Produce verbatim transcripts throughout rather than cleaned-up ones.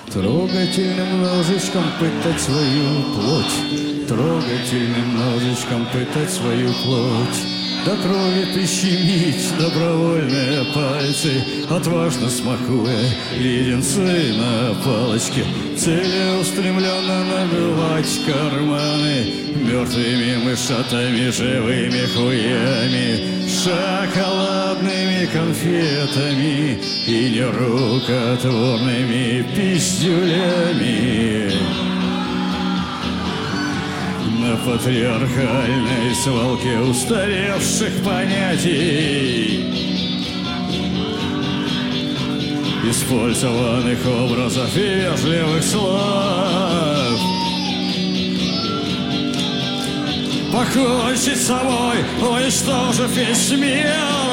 Трогательным ножичком пытать свою плоть, трогательным ножичком пытать свою плоть, до крови прищемить добровольные пальцы, отважно смакуя леденцы на палочке, целеустремленно набивать карманы мертвыми мышатами, живыми хуями, шоколадными конфетами и нерукотворными пиздюлями. На патриархальной свалке устаревших понятий, использованных образов и вежливых слов, покончить с собой, уничтожив весь мир.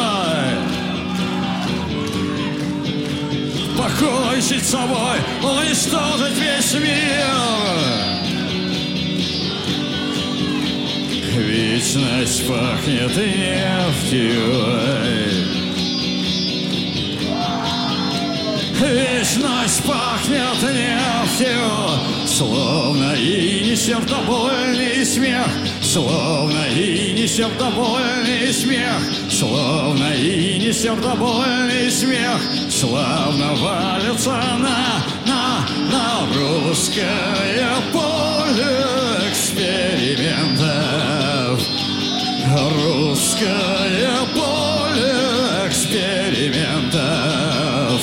Покончить с собой, уничтожить весь мир. Вечность пахнет нефтью. Вечность пахнет нефтью. Словно и не сердобольный смех, словно и не сердобольный смех, словно и не сердобольный смех, славно валится на, на, на русское поле экспериментов. Русское поле экспериментов.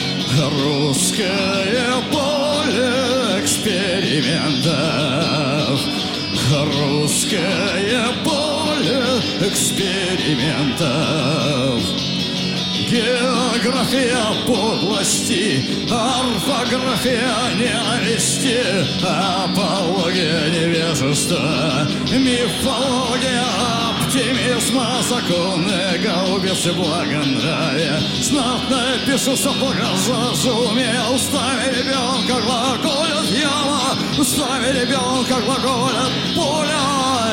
Русское поле экспериментов. Русское поле экспериментов. География подлости, орфография ненависти, апология невежества, мифология оптимизма, законы гаубицы благонравия, знатное пишется благоразумие, устами ребенка глаголят яма, устами ребенка глаголят пуля.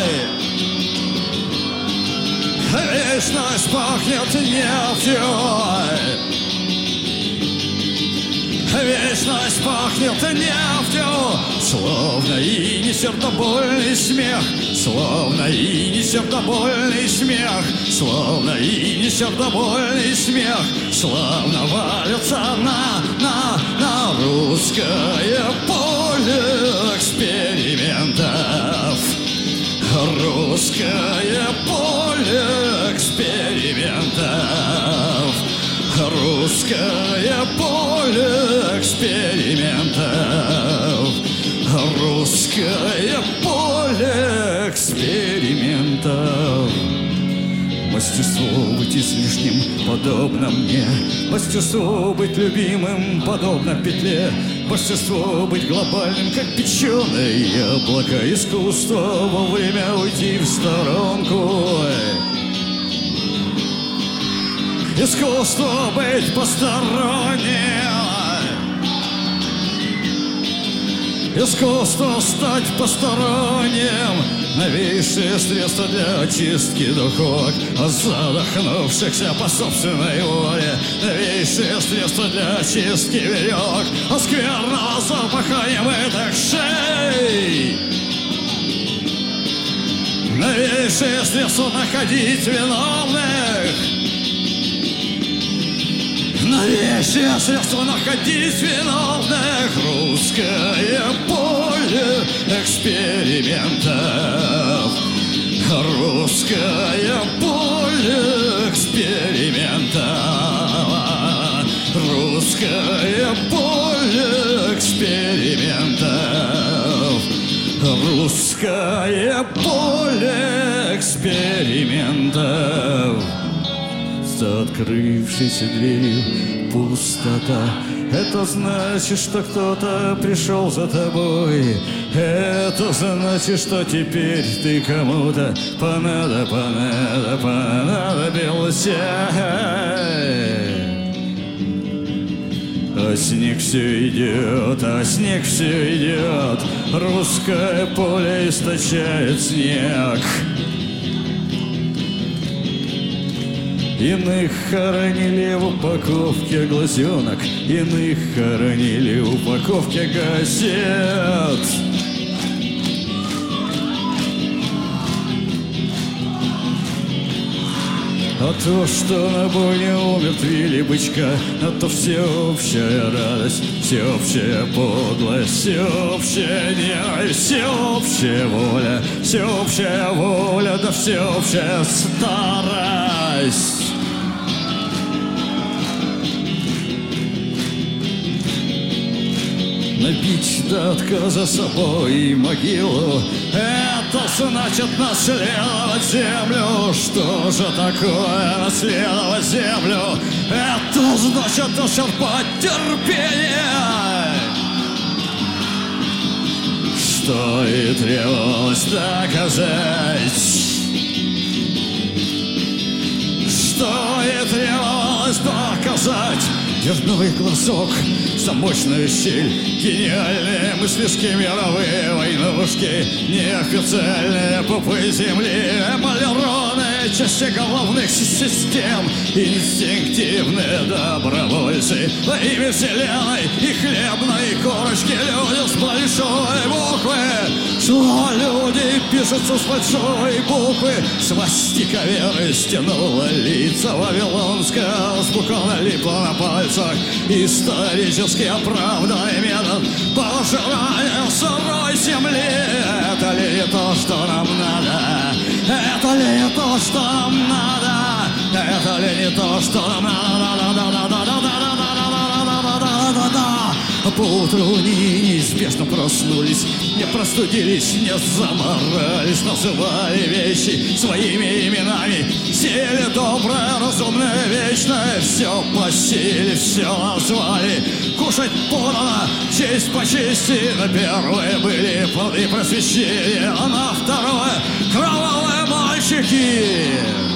Вечность пахнет нефтью. Вечность пахнет нефтью. Словно и не сердобольный смех, словно и не сердобольный смех, словно и не сердобольный смех, славно валится на, на, на русское поле экспериментов. Русское поле экспериментов. Русское поле экспериментов. Русское поле экспериментов. Мастерство быть излишним подобно мне, мастерство быть любимым подобно петле, мастерство быть глобальным, как печеное яблоко, искусство вовремя уйти в сторонку. Искусство быть посторонним. Искусство стать посторонним. Новейшее средство для очистки духовок задохнувшихся по собственной воле. Новейшее средство для очистки веревок от скверного запаха немытых шей. Новейшее средство находить виновных. Новейшее средство находить виновных. Русское поле экспериментов. Русское поле экспериментов. Русское поле экспериментов. Русское поле экспериментов. За открывшейся дверью пустота. Это значит, что кто-то пришел за тобой. Это значит, что теперь ты кому-то понадо, понадо, понадобился. А снег все идет, а снег все идет. Русское поле источает снег. Иных хоронили в упаковке глазенок, иных хоронили в упаковке газет. А то, что на бойне умертвили бычка, а то всеобщая радость, всеобщая подлость, всеобщая ненависть, всеобщая воля, всеобщая воля, да всеобщая старость. Набить до отказа собой могилу, это значит наследовать землю. Что же такое наследовать землю? Это значит исчерпать терпение, что и требовалось доказать, что и требовалось доказать. Дверной глазок, замочную щель, гениальные мыслишки, мировые войнушки, неофициальные пупы земли, эмалированные части головных систем, инстинктивные добровольцы во имя вселенной и хлебной корочки. Люди с большой буквы, слово люди пишутся с большой буквы. Свастика веры стянула лица, вавилонская азбука налипла на пальцах. Исторически оправданный метод пожирания сырой земли. Это ли не то, что нам надо? Это ли не то, что нам надо? Это ли не то, что нам надо? Поутру они неизбежно проснулись, не простудились, не заморались, называли вещи своими именами, сели доброе, разумное, вечное, все посеяли, все назвали. Кушать подано, честь по чести, на первое были плоды просвещения, а на второе кровавые мальчики.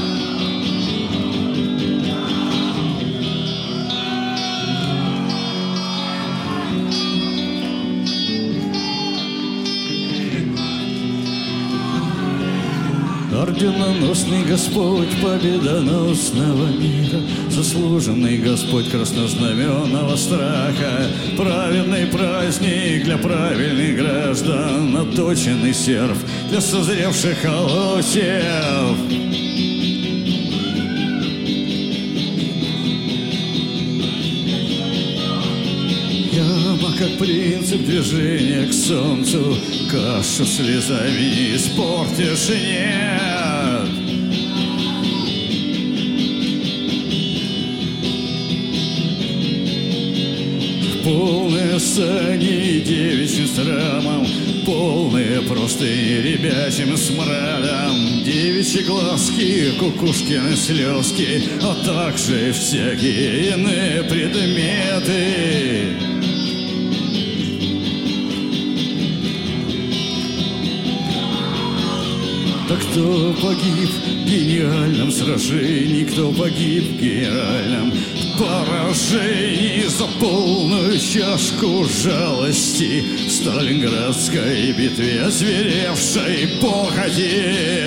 Орденоносный Господь победоносного мира, заслуженный Господь краснознаменного страха, праведный праздник для правильных граждан, отточенный серв для созревших колосьев. Яма, как принцип движения к солнцу, кашу слезами не испортишь, нет. Полные сани девичьим срамом, полные простыни ребячим смрадом, девичьи глазки, кукушкины слезки, а также всякие иные предметы. А кто погиб в гениальном сражении, кто погиб в гениальном поражении за полную чашку жалости в Сталинградской битве озверевшей похоти?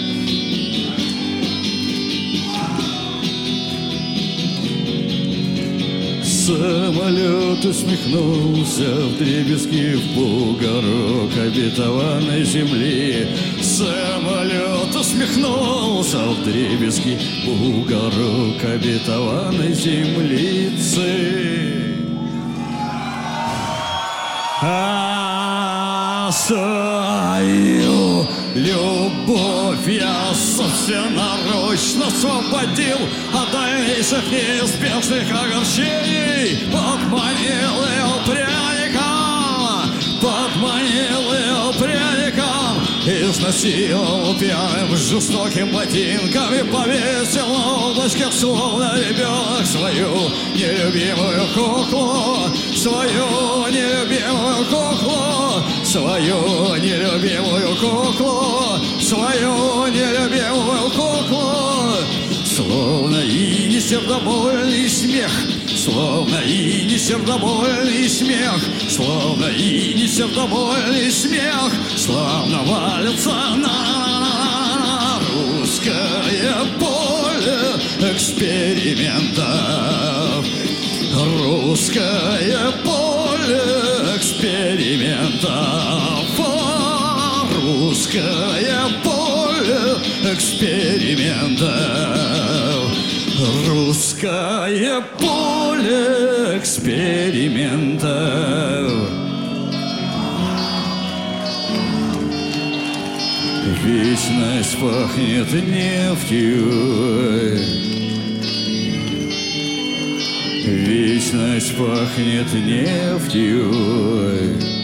Самолет усмехнулся вдребезги в бугорок обетованной земли. Самолет усмехнулся вдребезги в бугорок обетованной землицы. А свою любовь я собственноручно освободил от дальнейших неизбежных огорчений. Подманил ее пряником, подманил ее пряником, изнасиловал пьяным жестоким ботинком и повесил на облачках, словно ребенок, свою нелюбимую куклу, свою нелюбимую куклу, свою нелюбимую куклу, свою нелюбимую куклу. Словно и не сердобольный смех, словно и не сердобольный смех, словно и не сердобольный смех, словно валится на русское поле, экспериментов. Русское поле экспериментов. Русское поле экспериментов. Русское поле экспериментов. Вечность пахнет нефтью. Вечность пахнет нефтью.